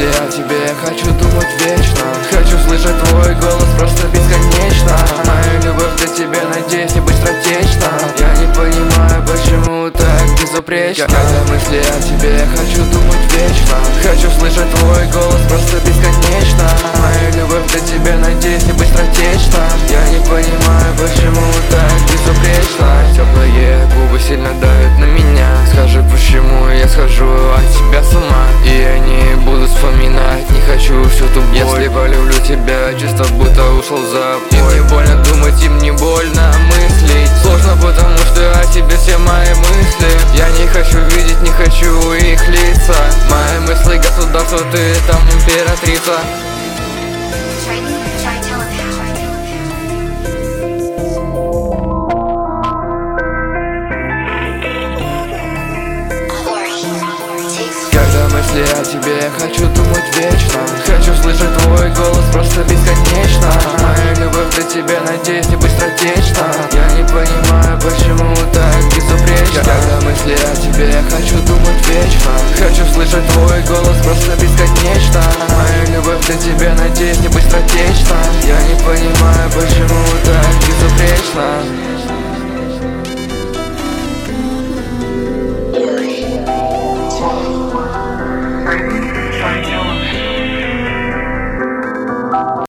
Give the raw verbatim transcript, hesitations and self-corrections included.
мысли о тебе я хочу думать вечно. Хочу слышать твой голос просто бесконечно. Моя любовь для тебя, надеюсь, не быть стратегична. Я не понимаю, почему так безупречно. Когда мысли о тебе я хочу думать вечно. Хочу слышать твой голос просто бесконечно. Моя любовь для тебя, надеюсь, не быть стратегична. Я не понимаю, почему так безупречно. Теплые губы сильно давят на меня. Скажи, почему я схожу от тебя с ума. И я не буду вспоминать, не хочу всю ту боль. Если полюблю тебя, чисто будто ушел за бой. Им не больно думать, им не больно мыслить. Сложно, потому что о тебе все мои мысли. Я не хочу видеть, не хочу их лица. Мои мысли государство, ты там императрица. Когда мысли о тебе я хочу думать вечно. Хочу слышать твой голос просто бесконечно. Моя любовь для тебя, надеюсь, не быть стратегична. Я не понимаю, почему так безупречно. Когда мысли о тебе я хочу думать вечно. Хочу слышать твой голос просто бесконечно. Моя любовь для тебя,